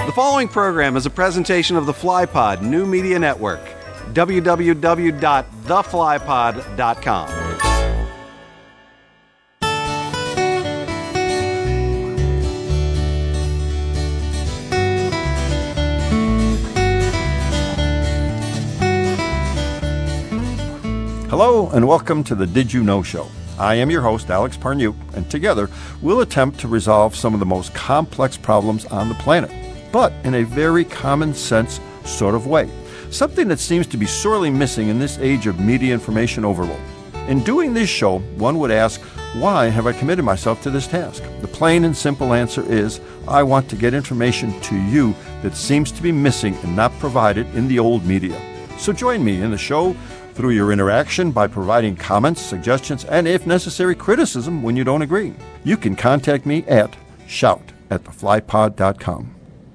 The following program is a presentation of the FlyPod New Media Network. www.theflypod.com. Hello and welcome to the Did You Know Show. I am your host, Alex Parnuk, and together we'll attempt to resolve some of the most complex problems on the planet, but in a very common sense sort of way. Something that seems to be sorely missing in this age of media information overload. In doing this show, one would ask, why have I committed myself to this task? The plain and simple answer is, I want to get information to you that seems to be missing and not provided in the old media. So join me in the show through your interaction by providing comments, suggestions, and if necessary, criticism when you don't agree. You can contact me at shout@theflypod.com.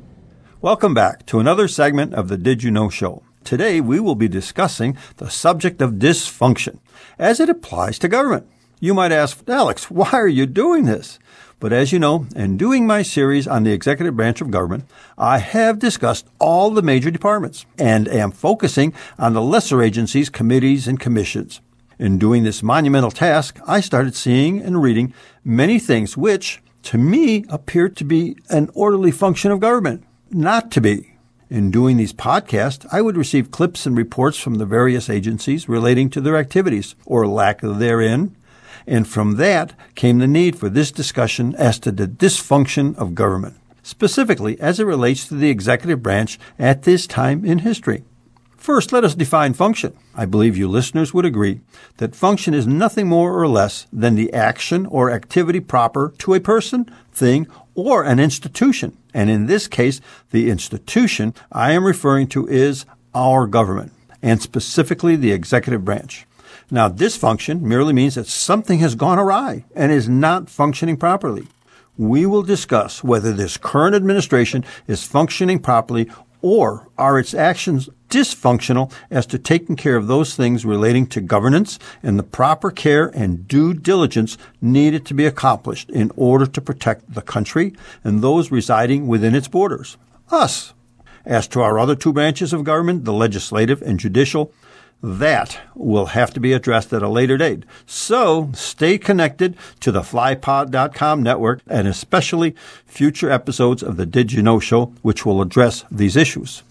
Welcome back to another segment of the Did You Know Show. Today we will be discussing the subject of dysfunction as it applies to government. You might ask, Alex, why are you doing this? But as you know, in doing my series on the executive branch of government, I have discussed all the major departments and am focusing on the lesser agencies, committees, and commissions. In doing this monumental task, I started seeing and reading many things which, to me, appeared to be an orderly function of government. Not to be. In doing these podcasts, I would receive clips and reports from the various agencies relating to their activities, or lack therein, and from that came the need for this discussion as to the dysfunction of government, specifically as it relates to the executive branch at this time in history. First, let us define function. I believe you listeners would agree that function is nothing more or less than the action or activity proper to a person, thing, or an institution. And in this case, the institution I am referring to is our government, and specifically the executive branch. Now, dysfunction merely means that something has gone awry and is not functioning properly. We will discuss whether this current administration is functioning properly or are its actions dysfunctional as to taking care of those things relating to governance and the proper care and due diligence needed to be accomplished in order to protect the country and those residing within its borders, us. As to our other two branches of government, the legislative and judicial, that will have to be addressed at a later date. So stay connected to the FlyPod.com network and especially future episodes of the Did You Know Show, which will address these issues.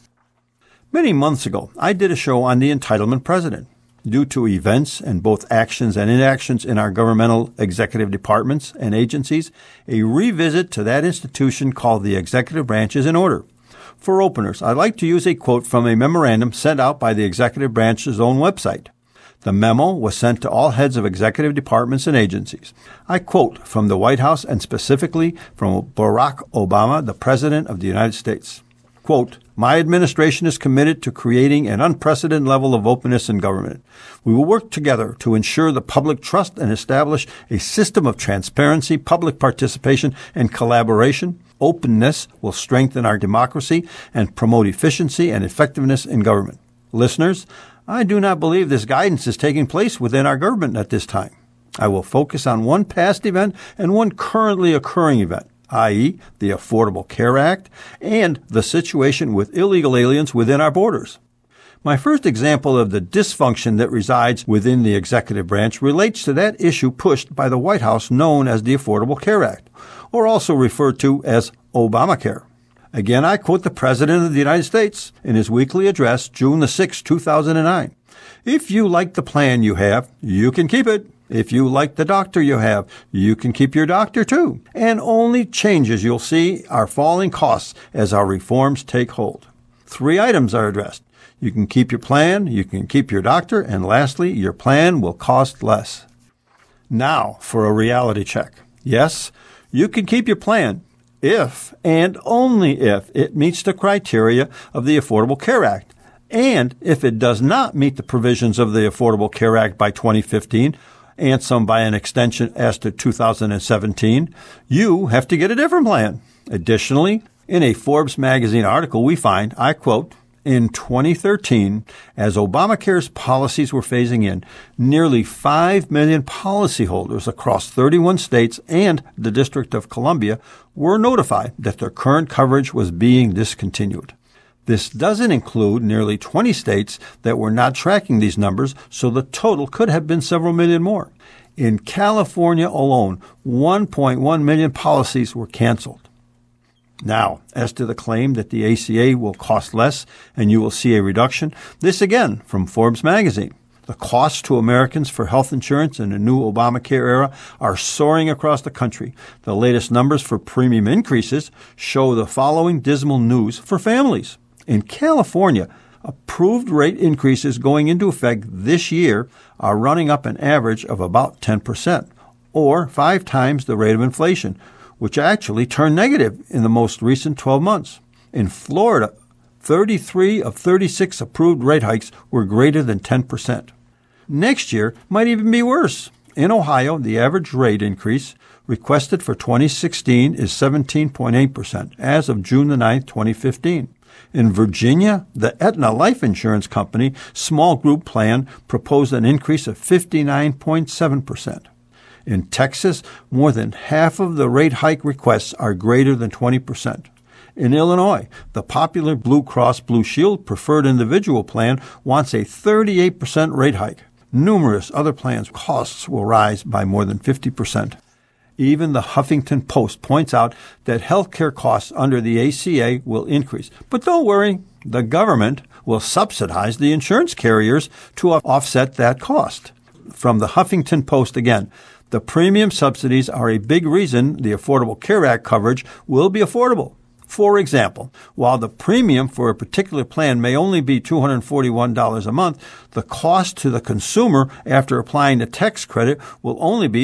Many months ago, I did a show on the entitlement president. Due to events and both actions and inactions in our governmental executive departments and agencies, a revisit to that institution called the executive branch is in order. For openers, I'd like to use a quote from a memorandum sent out by the executive branch's own website. The memo was sent to all heads of executive departments and agencies. I quote from the White House and specifically from Barack Obama, the President of the United States. Quote, "My administration is committed to creating an unprecedented level of openness in government. We will work together to ensure the public trust and establish a system of transparency, public participation, and collaboration. Openness will strengthen our democracy and promote efficiency and effectiveness in government." Listeners, I do not believe this guidance is taking place within our government at this time. I will focus on one past event and one currently occurring event, i.e., the Affordable Care Act and the situation with illegal aliens within our borders. My first example of the dysfunction that resides within the executive branch relates to that issue pushed by the White House known as the Affordable Care Act, or also referred to as Obamacare. Again, I quote the President of the United States in his weekly address, June 6, 2009. "If you like the plan you have, you can keep it. If you like the doctor you have, you can keep your doctor too. And only changes you'll see are falling costs as our reforms take hold." 3 items are addressed. You can keep your plan, you can keep your doctor, and lastly, your plan will cost less. Now for a reality check. Yes, you can keep your plan if and only if it meets the criteria of the Affordable Care Act. And if it does not meet the provisions of the Affordable Care Act by 2015, and some by an extension as to 2017, you have to get a different plan. Additionally, in a Forbes magazine article we find, I quote, In 2013, as Obamacare's policies were phasing in, nearly 5 million policyholders across 31 states and the District of Columbia were notified that their current coverage was being discontinued. This doesn't include nearly 20 states that were not tracking these numbers, so the total could have been several million more. In California alone, 1.1 million policies were canceled. Now, as to the claim that the ACA will cost less and you will see a reduction, this again from Forbes magazine. The costs to Americans for health insurance in the new Obamacare era are soaring across the country. The latest numbers for premium increases show the following dismal news for families. In California, approved rate increases going into effect this year are running up an average of about 10%, or 5 times the rate of inflation, which actually turned negative in the most recent 12 months. In Florida, 33 of 36 approved rate hikes were greater than 10%. Next year might even be worse. In Ohio, the average rate increase requested for 2016 is 17.8% as of June 9, 2015. In Virginia, the Aetna Life Insurance Company small group plan proposed an increase of 59.7%. In Texas, more than half of the rate hike requests are greater than 20%. In Illinois, the popular Blue Cross Blue Shield Preferred Individual Plan wants a 38% rate hike. Numerous other plans' costs will rise by more than 50%. Even the Huffington Post points out that health care costs under the ACA will increase. But don't worry, the government will subsidize the insurance carriers to offset that cost. From the Huffington Post again, the premium subsidies are a big reason the Affordable Care Act coverage will be affordable. For example, while the premium for a particular plan may only be $241 a month, the cost to the consumer after applying the tax credit will only be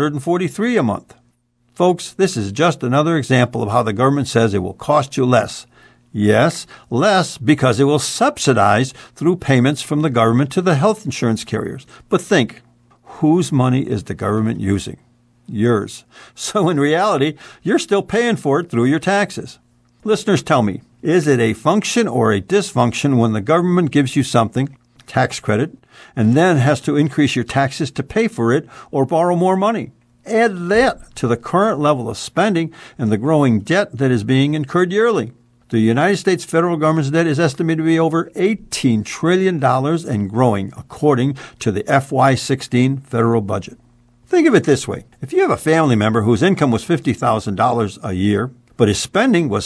$143 a month. Folks, this is just another example of how the government says it will cost you less. Yes, less because it will subsidize through payments from the government to the health insurance carriers. But think, whose money is the government using? Yours. So in reality, you're still paying for it through your taxes. Listeners, tell me, is it a function or a dysfunction when the government gives you something, tax credit, and then has to increase your taxes to pay for it or borrow more money? Add that to the current level of spending and the growing debt that is being incurred yearly. The United States federal government's debt is estimated to be over $18 trillion and growing, according to the FY16 federal budget. Think of it this way. If you have a family member whose income was $50,000 a year, but his spending was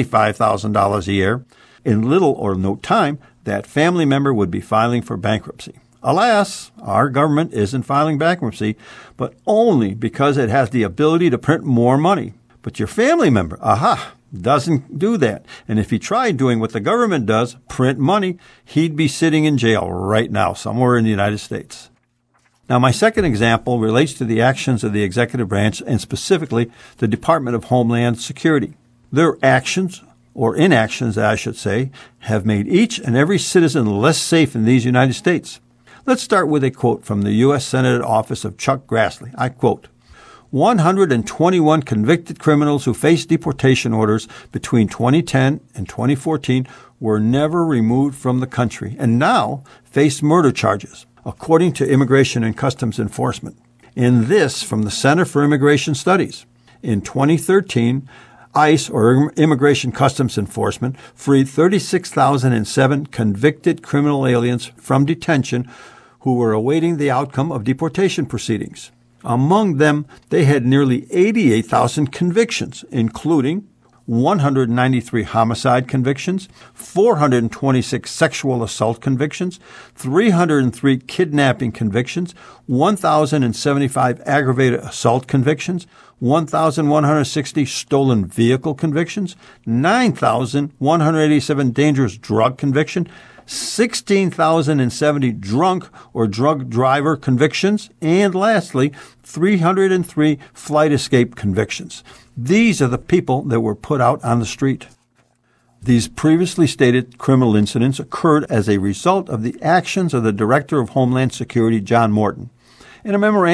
$75,000 a year, in little or no time, that family member would be filing for bankruptcy. Alas, our government isn't filing bankruptcy, but only because it has the ability to print more money. But your family member, doesn't do that. And if he tried doing what the government does, print money, he'd be sitting in jail right now, somewhere in the United States. Now, my second example relates to the actions of the executive branch and specifically the Department of Homeland Security. Their actions, or inactions, I should say, have made each and every citizen less safe in these United States. Let's start with a quote from the U.S. Senate office of Chuck Grassley. I quote, 121 convicted criminals who faced deportation orders between 2010 and 2014 were never removed from the country and now face murder charges, according to Immigration and Customs Enforcement. In this, from the Center for Immigration Studies, in 2013, ICE, or Immigration Customs Enforcement, freed 36,007 convicted criminal aliens from detention who were awaiting the outcome of deportation proceedings. Among them, they had nearly 88,000 convictions, including 193 homicide convictions, 426 sexual assault convictions, 303 kidnapping convictions, 1,075 aggravated assault convictions, 1,160 stolen vehicle convictions, 9,187 dangerous drug convictions, 16,070 drunk or drug driver convictions, and lastly, 303 flight escape convictions. These are the people that were put out on the street. These previously stated criminal incidents occurred as a result of the actions of the Director of Homeland Security, John Morton. In a memorandum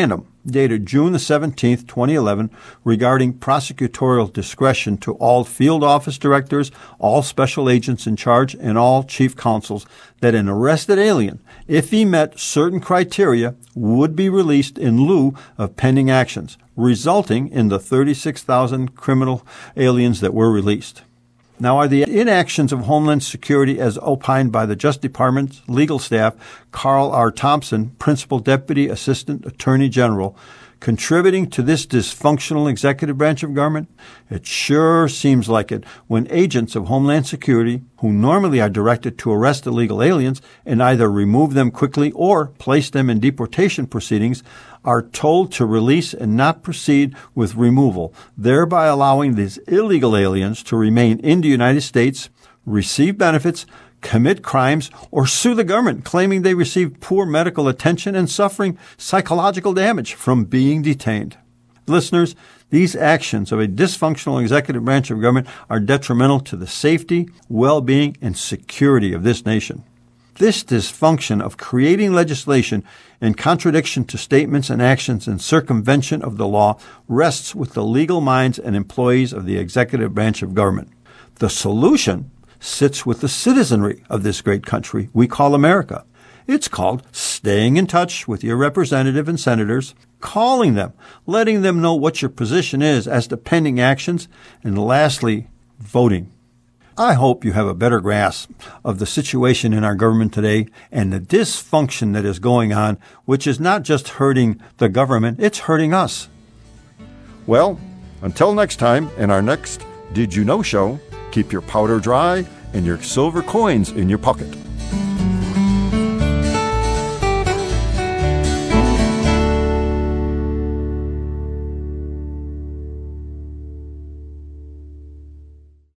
dated June 17, 2011, regarding prosecutorial discretion to all field office directors, all special agents in charge, and all chief counsels, that an arrested alien, if he met certain criteria, would be released in lieu of pending actions, resulting in the 36,000 criminal aliens that were released. Now, are the inactions of Homeland Security, as opined by the Justice Department's legal staff, Carl R. Thompson, Principal Deputy Assistant Attorney General, contributing to this dysfunctional executive branch of government? It sure seems like it when agents of Homeland Security, who normally are directed to arrest illegal aliens and either remove them quickly or place them in deportation proceedings, are told to release and not proceed with removal, thereby allowing these illegal aliens to remain in the United States, receive benefits, commit crimes, or sue the government, claiming they received poor medical attention and suffering psychological damage from being detained. Listeners, these actions of a dysfunctional executive branch of government are detrimental to the safety, well-being, and security of this nation. This dysfunction of creating legislation in contradiction to statements and actions in circumvention of the law rests with the legal minds and employees of the executive branch of government. The solution sits with the citizenry of this great country we call America. It's called staying in touch with your representative and senators, calling them, letting them know what your position is as to pending actions, and lastly, voting. I hope you have a better grasp of the situation in our government today and the dysfunction that is going on, which is not just hurting the government, it's hurting us. Well, until next time in our next Did You Know show, keep your powder dry and your silver coins in your pocket.